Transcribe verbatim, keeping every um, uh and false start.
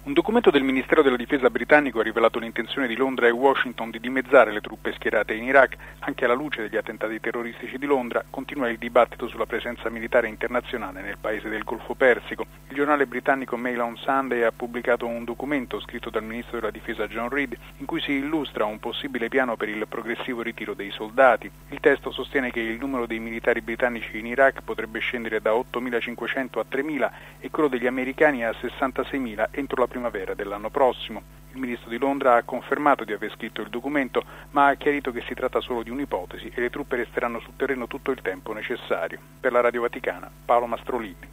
Un documento del Ministero della Difesa britannico ha rivelato l'intenzione di Londra e Washington di dimezzare le truppe schierate in Iraq. Anche alla luce degli attentati terroristici di Londra continua il dibattito sulla presenza militare internazionale nel paese del Golfo Persico. Il giornale britannico Mail on Sunday ha pubblicato un documento scritto dal Ministro della Difesa John Reid in cui si illustra un possibile piano per il progressivo ritiro dei soldati. Il testo sostiene che il numero dei militari britannici in Iraq potrebbe scendere da ottomilacinquecento a tremila e quello degli americani a sessantaseimila entro la primavera dell'anno prossimo. Il ministro di Londra ha confermato di aver scritto il documento, ma ha chiarito che si tratta solo di un'ipotesi e le truppe resteranno sul terreno tutto il tempo necessario. Per la Radio Vaticana, Paolo Mastrolini.